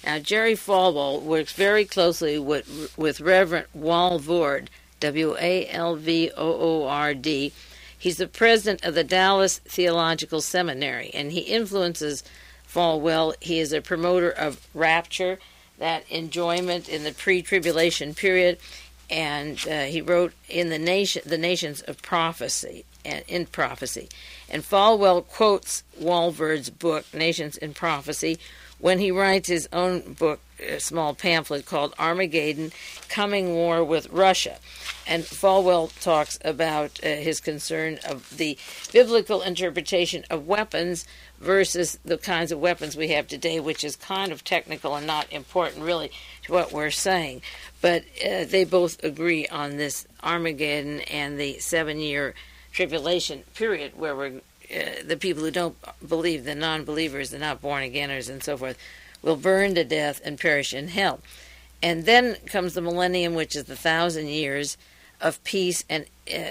Now, Jerry Falwell works very closely with Reverend Walvoord, Walvoord. He's the president of the Dallas Theological Seminary, and he influences Falwell. He is a promoter of rapture, that enjoyment in the pre-tribulation period, and he wrote in the Nations of Prophecy, in Prophecy. And Falwell quotes Walvoord's book, Nations in Prophecy, when he writes his own book, a small pamphlet called Armageddon, Coming War with Russia. And Falwell talks about his concern of the biblical interpretation of weapons versus the kinds of weapons we have today, which is kind of technical and not important really to what we're saying. But they both agree on this Armageddon and the 7-year tribulation period where we're the people who don't believe, the non-believers, the not born-againers and so forth, will burn to death and perish in hell. And then comes the millennium, which is the 1,000 years of peace, and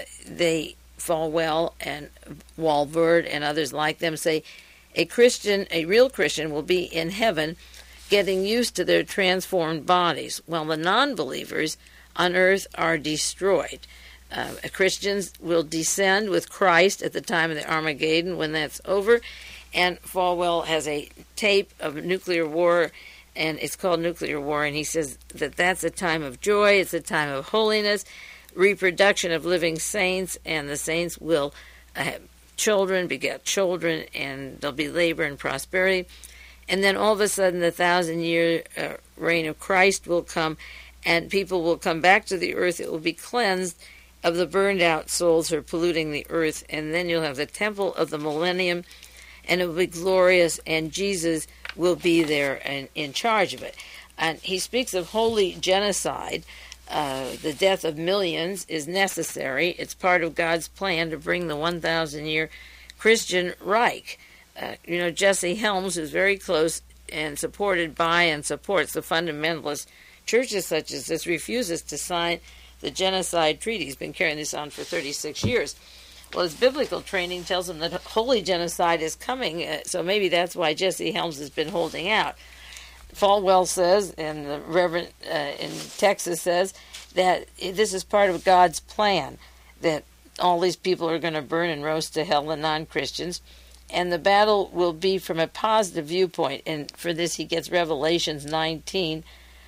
Falwell and Walvoord and others like them say a real Christian, will be in heaven getting used to their transformed bodies, while the non-believers on earth are destroyed. Christians will descend with Christ at the time of the Armageddon when that's over. And Falwell has a tape of nuclear war, and it's called Nuclear War, and he says that that's a time of joy, it's a time of holiness, reproduction of living saints, and the saints will have children, beget children, and there'll be labor and prosperity. And then all of a sudden the 1,000-year reign of Christ will come, and people will come back to the earth. It will be cleansed of the burned out souls who are polluting the earth, and then you'll have the temple of the millennium, and it will be glorious, and Jesus will be there and in charge of it. And he speaks of holy genocide. The death of millions is necessary. It's part of God's plan to bring the 1,000-year Christian Reich. Jesse Helms, who's very close and supported by and supports the fundamentalist churches such as this, refuses to sign the genocide treaty. He's been carrying this on for 36 years. Well, his biblical training tells him that holy genocide is coming, so maybe that's why Jesse Helms has been holding out. Falwell says, and the Reverend in Texas says, that this is part of God's plan, that all these people are going to burn and roast to hell, the non-Christians, and the battle will be from a positive viewpoint. And for this he gets Revelations 19,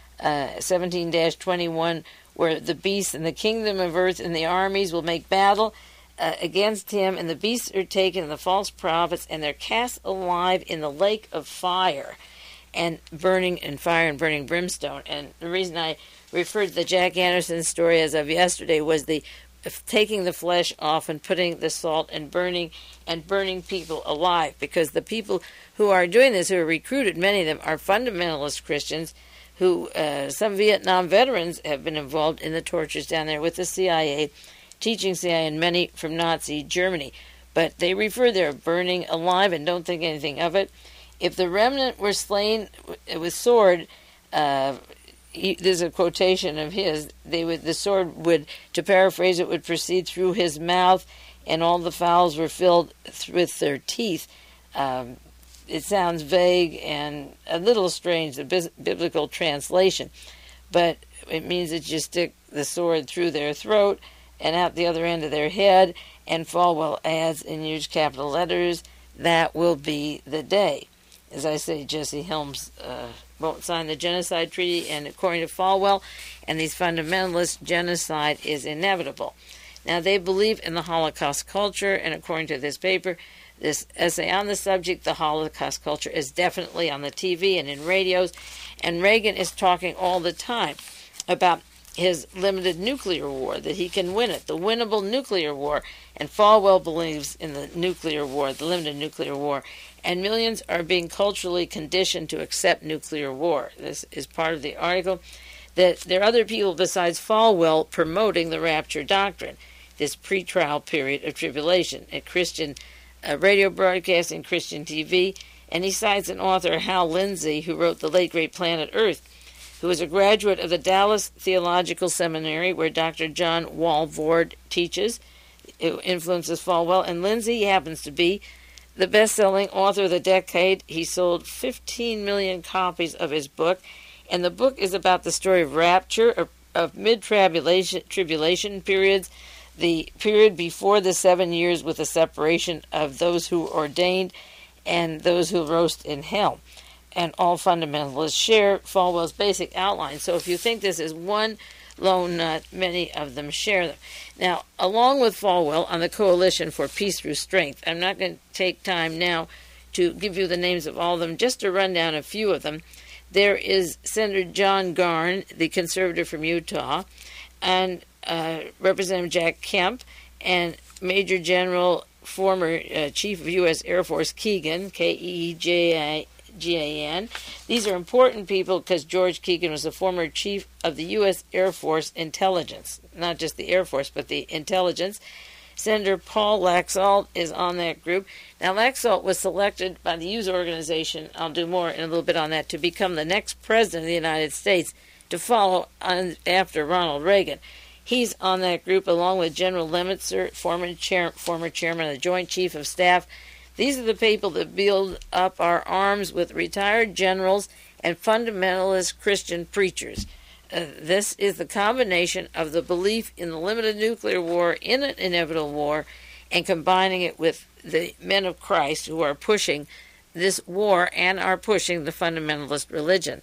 17-21, where the beast and the kingdom of earth and the armies will make battle against him, and the beasts are taken, and the false prophets, and they're cast alive in the lake of fire, and burning in fire and burning brimstone. And the reason I referred to the Jack Anderson story as of yesterday was the taking the flesh off and putting the salt and burning people alive, because the people who are doing this, who are recruited, many of them are fundamentalist Christians who some Vietnam veterans have been involved in the tortures down there with the CIA, teaching CIA, and many from Nazi Germany. But they refer they're burning alive and don't think anything of it. If the remnant were slain with sword, there's a quotation of his, the sword would, to paraphrase it, would proceed through his mouth, and all the fowls were filled with their teeth. It sounds vague and a little strange, the biblical translation, but it means that you stick the sword through their throat and out the other end of their head, and Falwell adds in huge capital letters, that will be the day. As I say, Jesse Helms won't sign the genocide treaty, and according to Falwell and these fundamentalists, genocide is inevitable. Now, they believe in the Holocaust culture, and according to this paper, this essay on the subject, the Holocaust culture is definitely on the TV and in radios, and Reagan is talking all the time about his limited nuclear war, that he can win it, the winnable nuclear war, and Falwell believes in the nuclear war, the limited nuclear war, and millions are being culturally conditioned to accept nuclear war. This is part of the article, that there are other people besides Falwell promoting the rapture doctrine, this pre-trial period of tribulation, at Christian radio broadcasting, Christian TV, and he cites an author, Hal Lindsey, who wrote The Late Great Planet Earth, who is a graduate of the Dallas Theological Seminary, where Dr. John Walvoord teaches, who influences Falwell, and Lindsey happens to be the best-selling author of the decade. He sold 15 million copies of his book, and the book is about the story of rapture, of mid-tribulation periods, the period before the 7 years with the separation of those who ordained and those who roast in hell. And all fundamentalists share Falwell's basic outline. So if you think this is one lone nut, many of them share them. Now, along with Falwell on the Coalition for Peace Through Strength, I'm not going to take time now to give you the names of all of them, just to run down a few of them. There is Senator John Garn, the conservative from Utah, and Representative Jack Kemp, and Major General, former Chief of U.S. Air Force Keegan, Keegan. These are important people because George Keegan was the former Chief of the U.S. Air Force Intelligence, not just the Air Force, but the intelligence. Senator Paul Laxalt is on that group. Now, Laxalt was selected by the Youth Organization, I'll do more in a little bit on that, to become the next president of the United States to follow on after Ronald Reagan. He's on that group along with General Lemitzer, former chairman of the Joint Chief of Staff. These are the people that build up our arms with retired generals and fundamentalist Christian preachers. This is the combination of the belief in the limited nuclear war, in an inevitable war, and combining it with the men of Christ who are pushing this war and are pushing the fundamentalist religion.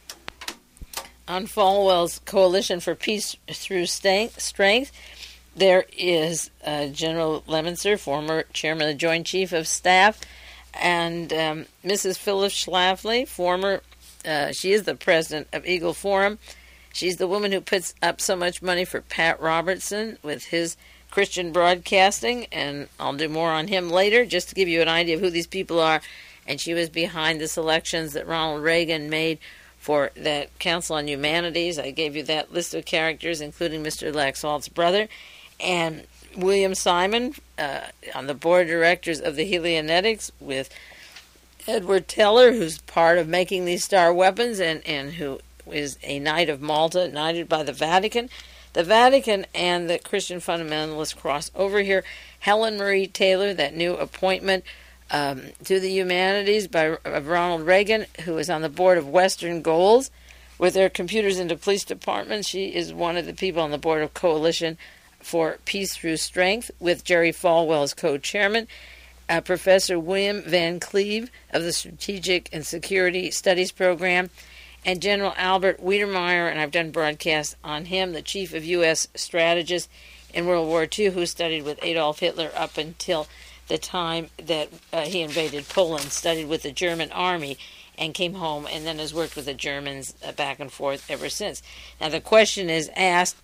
On Falwell's Coalition for Peace Through Strength, there is General Lemitzer, former chairman of the Joint Chief of Staff, and Mrs. Phyllis Schlafly, she is the president of Eagle Forum. She's the woman who puts up so much money for Pat Robertson with his Christian broadcasting, and I'll do more on him later, just to give you an idea of who these people are. And she was behind the selections that Ronald Reagan made for that Council on Humanities. I gave you that list of characters, including Mr. Laxalt's brother, and William Simon on the board of directors of the Helionetics with Edward Teller, who's part of making these star weapons and who is a Knight of Malta, knighted by the Vatican. The Vatican and the Christian fundamentalists cross over here. Helen Marie Taylor, that new appointment to the Humanities of Ronald Reagan, who is on the board of Western Goals with their computers into police departments. She is one of the people on the board of Coalition for Peace Through Strength with Jerry Falwell as co-chairman. Professor William Van Cleve of the Strategic and Security Studies Program, and General Albert Wiedemeyer, and I've done broadcasts on him, the chief of U.S. strategist in World War II, who studied with Adolf Hitler up until the time that he invaded Poland, studied with the German army, and came home, and then has worked with the Germans back and forth ever since. Now, the question is asked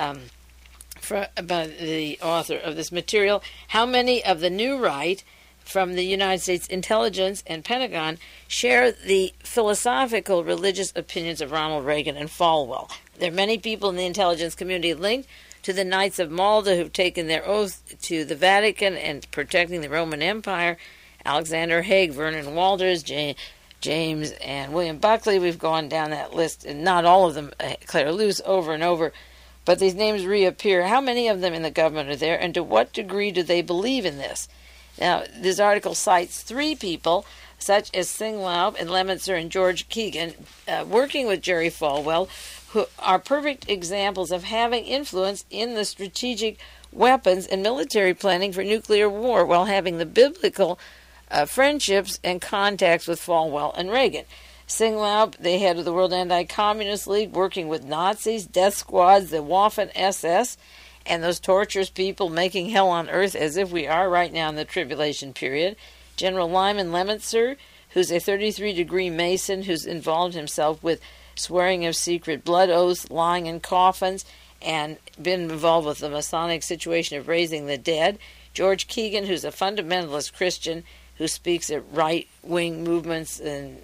about the author of this material, how many of the New Right from the United States intelligence and Pentagon share the philosophical religious opinions of Ronald Reagan and Falwell? There are many people in the intelligence community linked to the Knights of Malta who've taken their oath to the Vatican and protecting the Roman Empire. Alexander Haig, Vernon Walters, James and William Buckley. We've gone down that list, and not all of them, Claire Luce, over and over. But these names reappear. How many of them in the government are there, and to what degree do they believe in this? Now, this article cites three people, such as Sing Laub and Lemitzer and George Keegan, working with Jerry Falwell, who are perfect examples of having influence in the strategic weapons and military planning for nuclear war while having the biblical friendships and contacts with Falwell and Reagan. Sing Laub, the head of the World Anti-Communist League, working with Nazis, death squads, the Waffen-SS, and those torturous people making hell on earth as if we are right now in the tribulation period. General Lyman Lemitzer, who's a 33-degree Mason who's involved himself with swearing of secret blood oaths, lying in coffins, and been involved with the Masonic situation of raising the dead. George Keegan, who's a fundamentalist Christian who speaks at right-wing movements and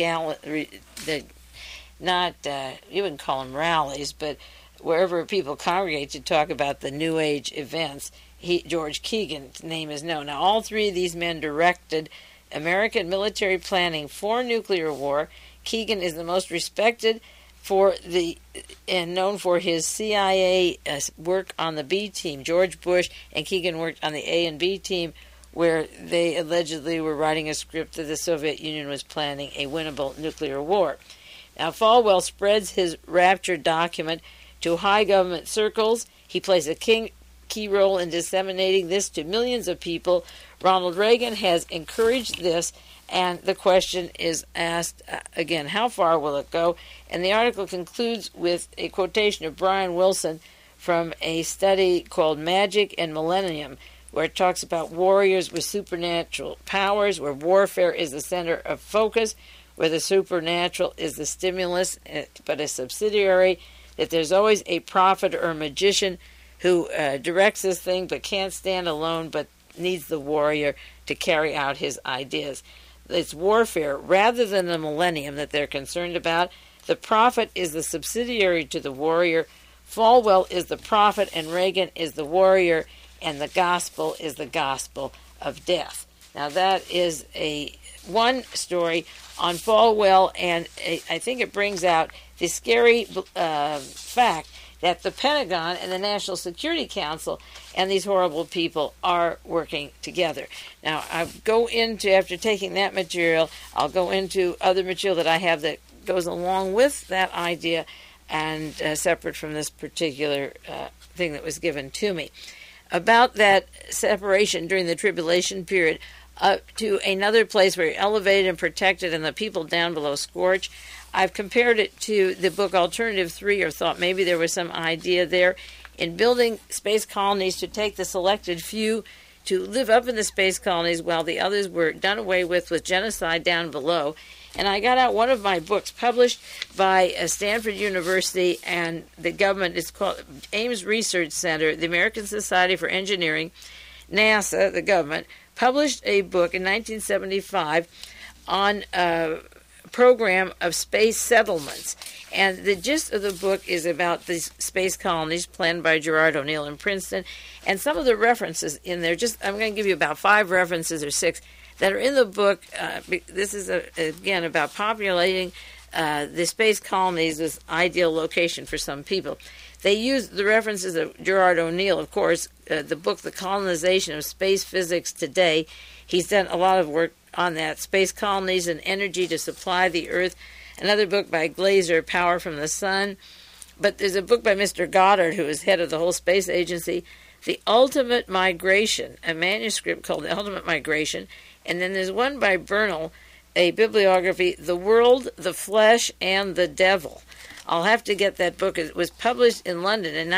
you wouldn't call them rallies, but wherever people congregate to talk about the New Age events, George Keegan's name is known. Now, all three of these men directed American military planning for nuclear war. Keegan is the most respected and known for his CIA work on the B team. George Bush and Keegan worked on the A and B team where they allegedly were writing a script that the Soviet Union was planning a winnable nuclear war. Now, Falwell spreads his Rapture document to high government circles. He plays a key role in disseminating this to millions of people. Ronald Reagan has encouraged this, and the question is asked again, how far will it go? And the article concludes with a quotation of Brian Wilson from a study called Magic and Millennium, where it talks about warriors with supernatural powers, where warfare is the center of focus, where the supernatural is the stimulus, but a subsidiary, that there's always a prophet or a magician who directs this thing but can't stand alone, but needs the warrior to carry out his ideas. It's warfare rather than the millennium that they're concerned about. The prophet is the subsidiary to the warrior. Falwell is the prophet and Reagan is the warrior, and the gospel is the gospel of death. Now that is one story on Falwell, and I think it brings out the scary fact that the Pentagon and the National Security Council and these horrible people are working together. Now, after taking that material, I'll go into other material that I have that goes along with that idea and separate from this particular thing that was given to me. About that separation during the tribulation period to another place where you're elevated and protected and the people down below scorch, I've compared it to the book Alternative 3, or thought maybe there was some idea there in building space colonies to take the selected few to live up in the space colonies while the others were done away with genocide down below. And I got out one of my books published by Stanford University and the government. It's called Ames Research Center, the American Society for Engineering, NASA, the government, published a book in 1975 on program of space settlements. And the gist of the book is about these space colonies planned by Gerard O'Neill in Princeton. And some of the references in there, I'm going to give you about 5 references or 6 that are in the book. This is, again, about populating the space colonies as ideal location for some people. They use the references of Gerard O'Neill, of course, the book, The Colonization of Space Physics Today. He's done a lot of work on that, Space Colonies and Energy to Supply the Earth. Another book by Glaser, Power from the Sun. But there's a book by Mr. Goddard, who is head of the whole space agency, The Ultimate Migration, a manuscript called The Ultimate Migration. And then there's one by Bernal, a bibliography, The World, the Flesh, and the Devil. I'll have to get that book. It was published in London in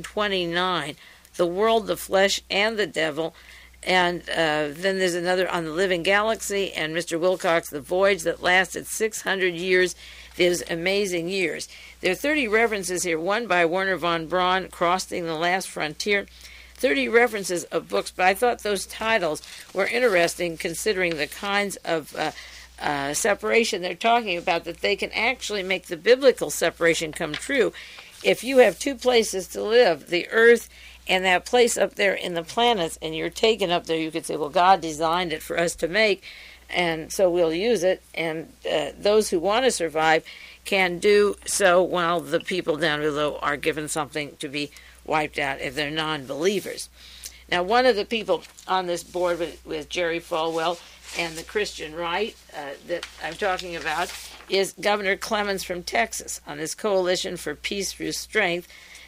1929, The World, the Flesh, and the Devil. And then there's another on the Living Galaxy, and Mr. Wilcox, The Voyage that lasted 600 years. Those amazing years. There are 30 references here, one by Werner von Braun, Crossing the Last Frontier. 30 references of books, but I thought those titles were interesting considering the kinds of separation they're talking about, that they can actually make the biblical separation come true. If you have 2 places to live, the earth and that place up there in the planets, and you're taken up there, you could say, well, God designed it for us to make, and so we'll use it, and those who want to survive can do so while the people down below are given something to be wiped out if they're non-believers. Now, one of the people on this board with Jerry Falwell and the Christian right that I'm talking about is Governor Clements from Texas on this Coalition for Peace Through Strength,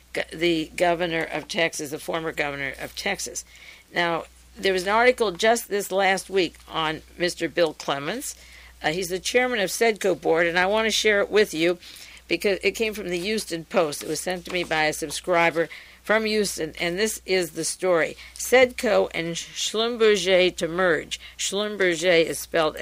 the governor of Texas, the former governor of Texas. Now, there was an article just this last week on Mr. Bill Clements. He's the chairman of SEDCO board, and I want to share it with you because it came from the Houston Post. It was sent to me by a subscriber from Houston, and this is the story. SEDCO and Schlumberger to merge. Schlumberger is spelled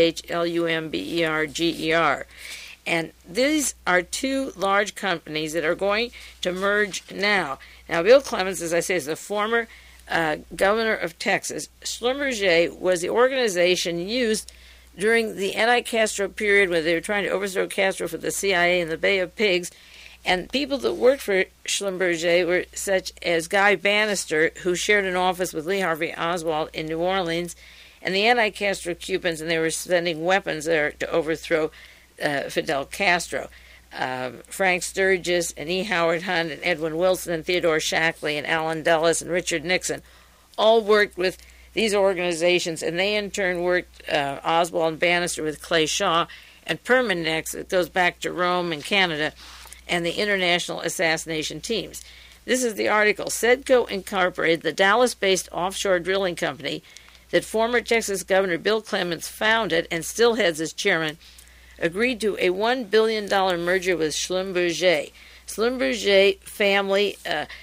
Schlumberger. And these are 2 large companies that are going to merge now. Now, Bill Clements, as I say, is the former governor of Texas. Schlumberger was the organization used during the anti-Castro period when they were trying to overthrow Castro for the CIA in the Bay of Pigs. And people that worked for Schlumberger were such as Guy Bannister, who shared an office with Lee Harvey Oswald in New Orleans, and the anti-Castro Cubans, and they were sending weapons there to overthrow Fidel Castro. Frank Sturgis and E. Howard Hunt and Edwin Wilson and Theodore Shackley and Allen Dulles and Richard Nixon all worked with these organizations, and they in turn worked Oswald and Bannister with Clay Shaw, and Perminex, that goes back to Rome and Canada, and the international assassination teams. This is the article. Sedco Incorporated, the Dallas-based offshore drilling company that former Texas Governor Bill Clements founded and still heads as chairman, agreed to a $1 billion merger with Schlumberger. Schlumberger family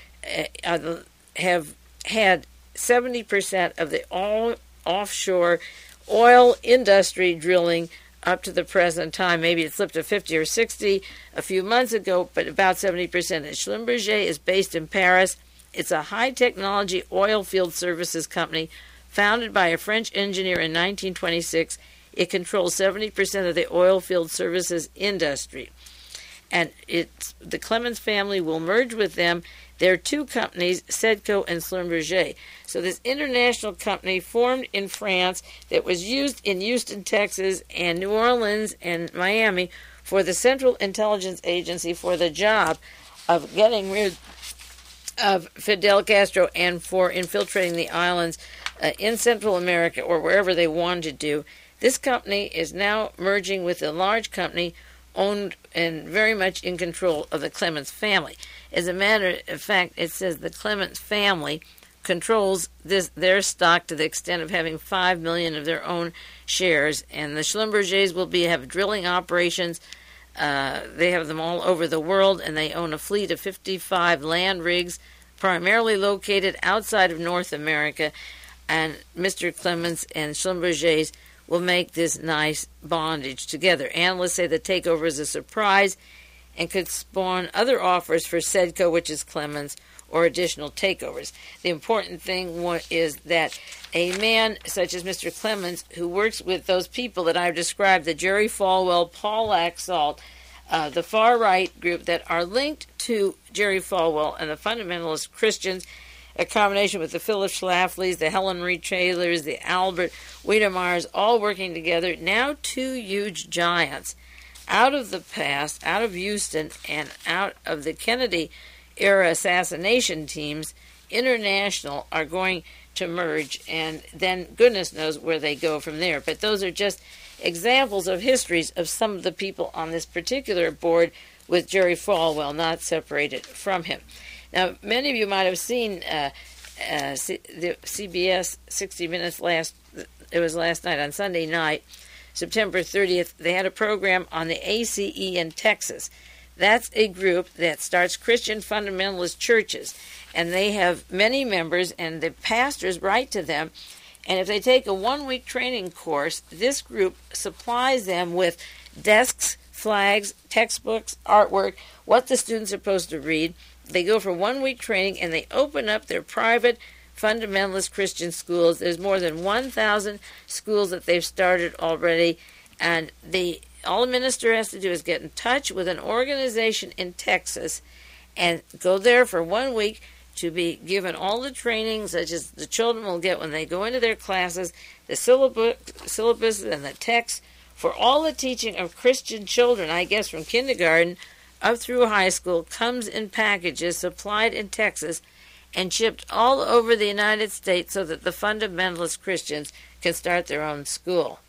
have had 70% of the all offshore oil industry drilling up to the present time. Maybe it slipped to 50 or 60 a few months ago, but about 70%. And Schlumberger is based in Paris. It's a high-technology oil field services company founded by a French engineer in 1926. It controls 70% of the oil field services industry. And the Clements family will merge with them. There are two companies, Sedco and Schlumberger. So this international company formed in France that was used in Houston, Texas, and New Orleans and Miami for the Central Intelligence Agency for the job of getting rid of Fidel Castro and for infiltrating the islands in Central America or wherever they wanted to. This company is now merging with a large company owned and very much in control of the Clements family. As a matter of fact, it says the Clements family controls their stock to the extent of having 5 million of their own shares, and the Schlumbergers will have drilling operations. They have them all over the world, and they own a fleet of 55 land rigs, primarily located outside of North America, and Mr. Clements and Schlumbergers will make this nice bondage together. Analysts say the takeover is a surprise and could spawn other offers for Sedco, which is Clements, or additional takeovers. The important thing is that a man such as Mr. Clements, who works with those people that I've described, the Jerry Falwell, Paul Laxalt, the far-right group that are linked to Jerry Falwell and the fundamentalist Christians, a combination with the Philip Schlaflys, the Helen Marie Taylors, the Albert Wiedemeyers, all working together. Now two huge giants out of the past, out of Houston, and out of the Kennedy-era assassination teams, international, are going to merge, and then goodness knows where they go from there. But those are just examples of histories of some of the people on this particular board with Jerry Falwell not separated from him. Now, many of you might have seen the CBS 60 Minutes last night, on Sunday night, September 30th. They had a program on the ACE in Texas. That's a group that starts Christian fundamentalist churches, and they have many members, and the pastors write to them. And if they take a one-week training course, this group supplies them with desks, flags, textbooks, artwork, what the students are supposed to read. They go for 1 week training, and they open up their private fundamentalist Christian schools. There's more than 1,000 schools that they've started already, and all the minister has to do is get in touch with an organization in Texas and go there for 1 week to be given all the training, such as the children will get when they go into their classes, the syllabus and the text for all the teaching of Christian children, I guess from kindergarten up through high school, comes in packages supplied in Texas and shipped all over the United States so that the fundamentalist Christians can start their own school.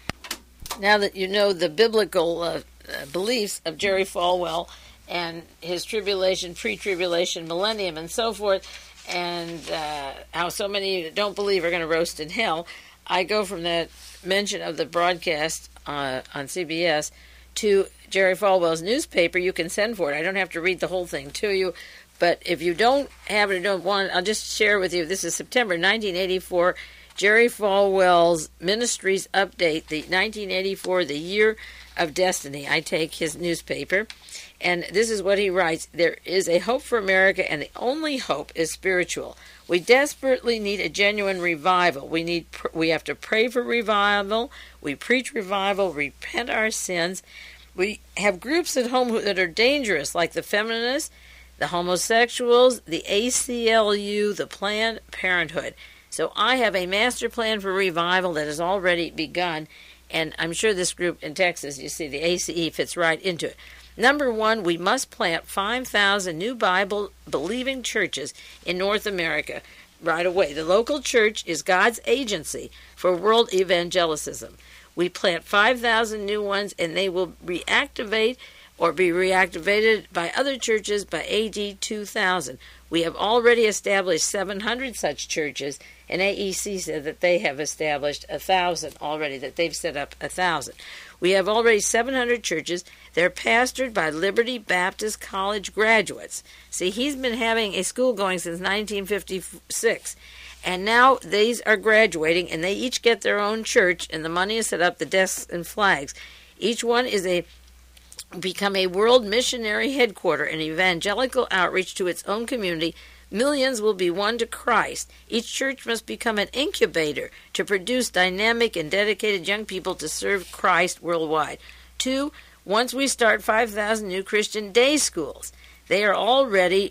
Now that you know the biblical beliefs of Jerry Falwell and his tribulation, pre-tribulation, millennium, and so forth, and how so many don't believe are going to roast in hell, I go from that mention of the broadcast on CBS to Jerry Falwell's newspaper. You can send for it. I don't have to read the whole thing to you, but if you don't have it or don't want it, I'll just share with you. This is September 1984, Jerry Falwell's Ministries Update, the 1984, the Year of Destiny. I take his newspaper, and this is what he writes. There is a hope for America, and the only hope is spiritual. We desperately need a genuine revival. We have to pray for revival. We preach revival, repent our sins. We have groups at home that are dangerous, like the feminists, the homosexuals, the ACLU, the Planned Parenthood. So I have a master plan for revival that has already begun, and I'm sure this group in Texas, you see, the ACE fits right into it. Number one, we must plant 5,000 new Bible-believing churches in North America. right away. The local church is God's agency for world evangelicism. We plant 5,000 new ones, and they will reactivate or be reactivated by other churches by AD 2000. We have already established 700 such churches, and AEC said that they have established 1,000 already, that they've set up 1,000. We have already 700 churches. They're pastored by Liberty Baptist College graduates. See, he's been having a school going since 1956. And now these are graduating, and they each get their own church, and the money is set up, the desks and flags. Each one is become a world missionary headquarter, an evangelical outreach to its own community. Millions will be won to Christ. Each church must become an incubator to produce dynamic and dedicated young people to serve Christ worldwide. 2, once we start 5,000 new Christian day schools, there are already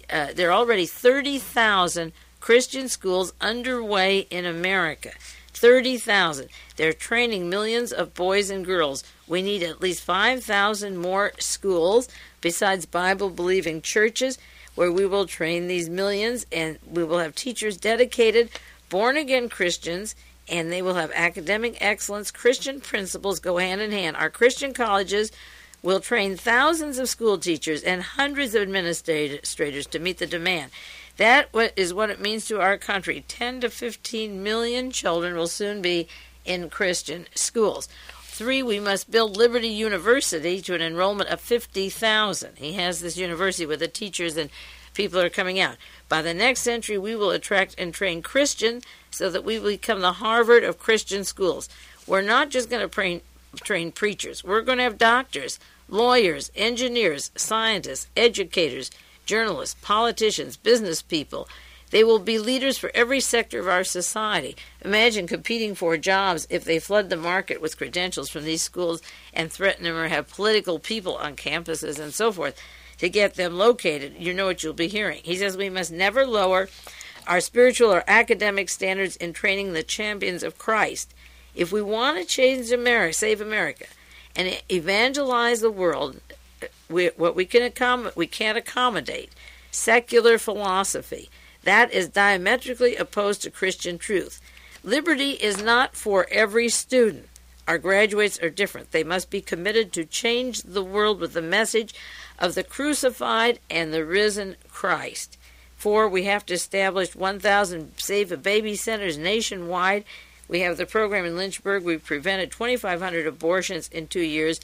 30,000 Christian schools underway in America. 30,000. They're training millions of boys and girls. We need at least 5,000 more schools besides Bible-believing churches where we will train these millions, and we will have teachers dedicated, born-again Christians, and they will have academic excellence. Christian principles go hand in hand. Our Christian colleges will train thousands of school teachers and hundreds of administrators to meet the demand. That is what it means to our country. 10 to 15 million children will soon be in Christian schools. 3, we must build Liberty University to an enrollment of 50,000. He has this university where the teachers and people are coming out. By the next century, we will attract and train Christians so that we will become the Harvard of Christian schools. We're not just going to train preachers. We're going to have doctors, lawyers, engineers, scientists, educators, journalists, politicians, business people. They will be leaders for every sector of our society. Imagine competing for jobs if they flood the market with credentials from these schools and threaten them or have political people on campuses and so forth to get them located. You know what you'll be hearing. He says we must never lower our spiritual or academic standards in training the champions of Christ. If we want to change America, save America, and evangelize the world, we can't accommodate secular philosophy. That is diametrically opposed to Christian truth. Liberty is not for every student. Our graduates are different. They must be committed to change the world with the message of the crucified and the risen Christ. 4, we have to establish 1,000 Save a Baby centers nationwide. We have the program in Lynchburg. We've prevented 2,500 abortions in 2 years.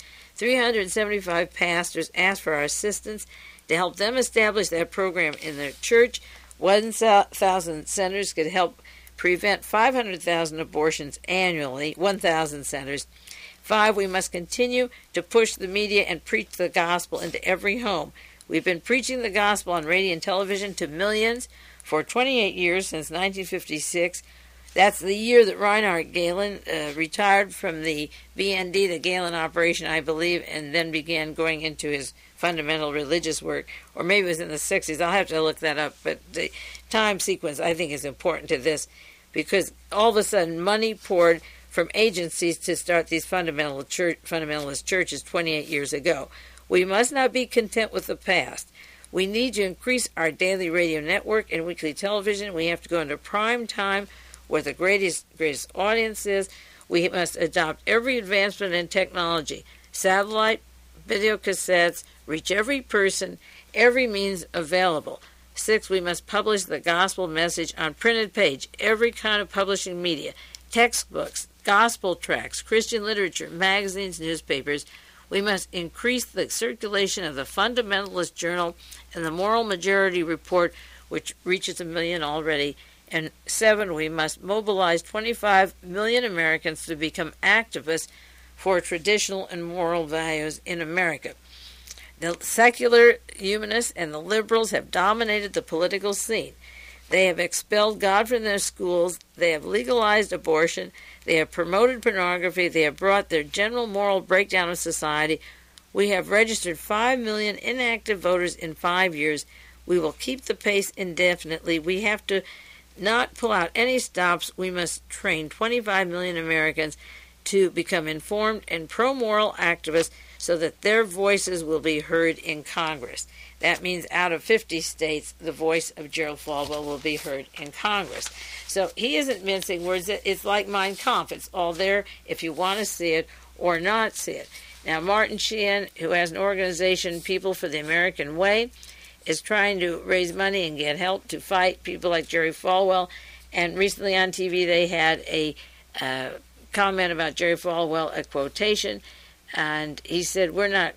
375 pastors asked for our assistance to help them establish that program in their church. 1,000 centers could help prevent 500,000 abortions annually. 1,000 centers. 5, we must continue to push the media and preach the gospel into every home. We've been preaching the gospel on radio and television to millions for 28 years, since 1956. That's the year that Reinhard Galen retired from the BND, the Galen operation, I believe, and then began going into his fundamental religious work. Or maybe it was in the 60s. I'll have to look that up. But the time sequence, I think, is important to this, because all of a sudden money poured from agencies to start these fundamentalist churches 28 years ago. We must not be content with the past. We need to increase our daily radio network and weekly television. We have to go into prime time where the greatest audience is. We must adopt every advancement in technology, satellite, video cassettes, reach every person, every means available. 6, we must publish the gospel message on printed page, every kind of publishing media, textbooks, gospel tracts, Christian literature, magazines, newspapers. We must increase the circulation of the Fundamentalist Journal and the Moral Majority Report, which reaches 1 million already. And 7, we must mobilize 25 million Americans to become activists for traditional and moral values in America. The secular humanists and the liberals have dominated the political scene. They have expelled God from their schools. They have legalized abortion. They have promoted pornography. They have brought their general moral breakdown of society. We have registered 5 million inactive voters in 5 years. We will keep the pace indefinitely. We have to not pull out any stops. We must train 25 million Americans to become informed and pro-moral activists so that their voices will be heard in Congress. That means out of 50 states, the voice of Jerry Falwell will be heard in Congress. So he isn't mincing words. It's like Mein Kampf. It's all there if you want to see it or not see it. Now, Martin Sheehan, who has an organization, People for the American Way, is trying to raise money and get help to fight people like Jerry Falwell. And recently on TV, they had a comment about Jerry Falwell, a quotation, and he said,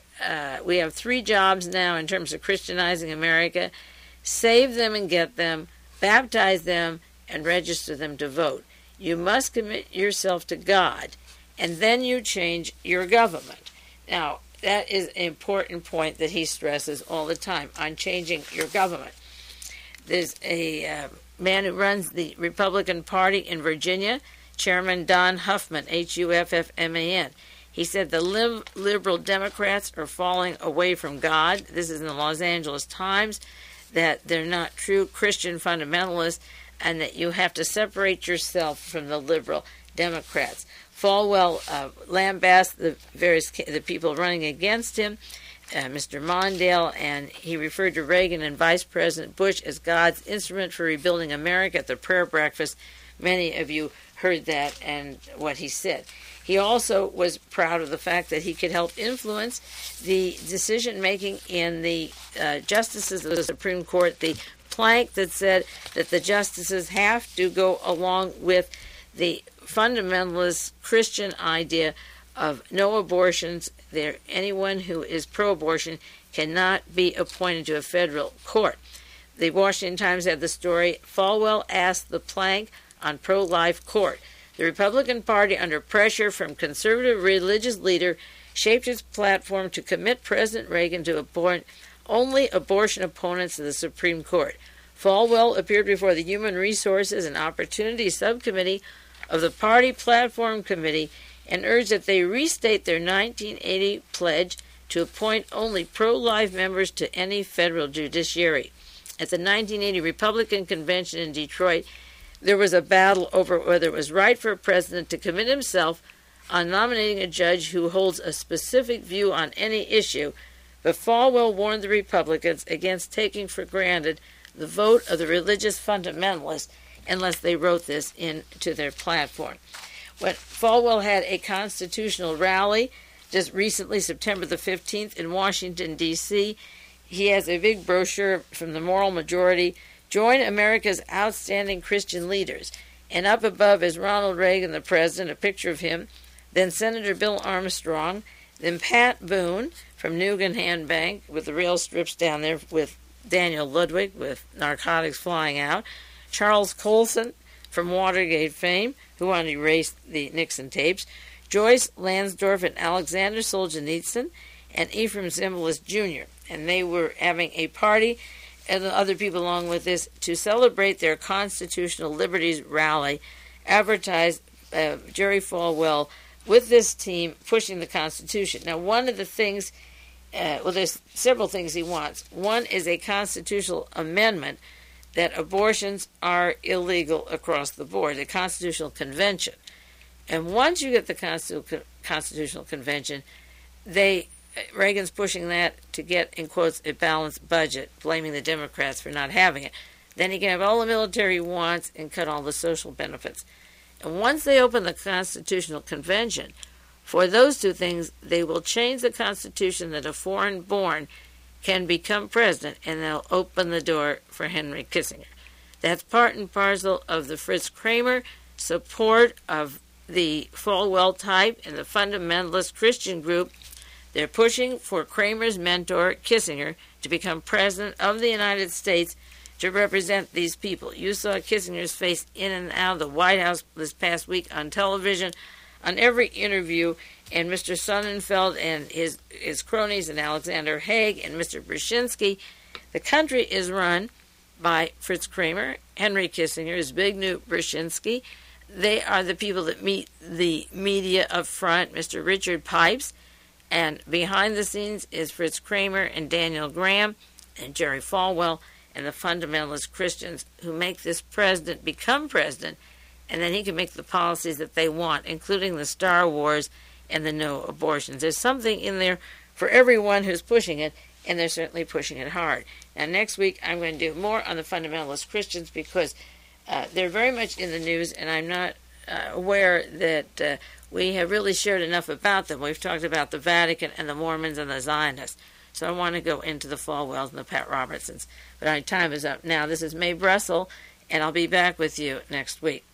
we have 3 jobs now in terms of Christianizing America: save them and get them, baptize them, and register them to vote. You must commit yourself to God, and then you change your government. Now, that is an important point that he stresses all the time, on changing your government. There's a man who runs the Republican Party in Virginia, Chairman Don Huffman, Huffman. He said the liberal Democrats are falling away from God. This is in the Los Angeles Times, that they're not true Christian fundamentalists, and that you have to separate yourself from the liberal Democrats. Falwell lambasted the people running against him, Mr. Mondale, and he referred to Reagan and Vice President Bush as God's instrument for rebuilding America at the prayer breakfast. Many of you heard that and what he said. He also was proud of the fact that he could help influence the decision-making in the justices of the Supreme Court, the plank that said that the justices have to go along with the fundamentalist Christian idea of no abortions. Anyone who is pro-abortion cannot be appointed to a federal court. The Washington Times had the story, Falwell asked the plank on pro-life court. The Republican Party, under pressure from conservative religious leader, shaped its platform to commit President Reagan to appoint only abortion opponents to the Supreme Court. Falwell appeared before the Human Resources and Opportunities Subcommittee of the Party Platform Committee and urged that they restate their 1980 pledge to appoint only pro-life members to any federal judiciary. At the 1980 Republican Convention in Detroit, there was a battle over whether it was right for a president to commit himself on nominating a judge who holds a specific view on any issue, but Falwell warned the Republicans against taking for granted the vote of the religious fundamentalists unless they wrote this into their platform. When Falwell had a constitutional rally just recently, September the 15th, in Washington, D.C., he has a big brochure from the Moral Majority, Join America's Outstanding Christian Leaders. And up above is Ronald Reagan, the president, a picture of him, then Senator Bill Armstrong, then Pat Boone from Nugan Bank with the rail strips down there with Daniel Ludwig with narcotics flying out, Charles Colson from Watergate fame, who wanted to erase the Nixon tapes, Joyce Lansdorf and Alexander Solzhenitsyn, and Ephraim Zimbalist Jr. And they were having a party, and other people along with this, to celebrate their constitutional liberties rally, advertised Jerry Falwell with this team pushing the Constitution. Now, one of the things, there's several things he wants. One is a constitutional amendment that abortions are illegal across the board, a constitutional convention. And once you get the Constitutional Convention, Reagan's pushing that to get, in quotes, a balanced budget, blaming the Democrats for not having it. Then he can have all the military he wants and cut all the social benefits. And once they open the Constitutional Convention, for those two things, they will change the Constitution that a foreign-born can become president, and they'll open the door for Henry Kissinger. That's part and parcel of the Fritz Kramer support of the Falwell type and the fundamentalist Christian group. They're pushing for Kramer's mentor, Kissinger, to become president of the United States to represent these people. You saw Kissinger's face in and out of the White House this past week on television, on every interview, and Mr. Sonnenfeld and his cronies and Alexander Haig and Mr. Brzezinski. The country is run by Fritz Kramer, Henry Kissinger, Zbigniew Brzezinski. They are the people that meet the media up front, Mr. Richard Pipes, and behind the scenes is Fritz Kramer and Daniel Graham and Jerry Falwell and the fundamentalist Christians who make this president become president, and then he can make the policies that they want, including the Star Wars and the no abortions. There's something in there for everyone who's pushing it, and they're certainly pushing it hard. Now, next week, I'm going to do more on the fundamentalist Christians because they're very much in the news, and I'm not aware that we have really shared enough about them. We've talked about the Vatican and the Mormons and the Zionists. So I want to go into the Falwells and the Pat Robertsons. But our time is up now. This is Mae Brussel, and I'll be back with you next week.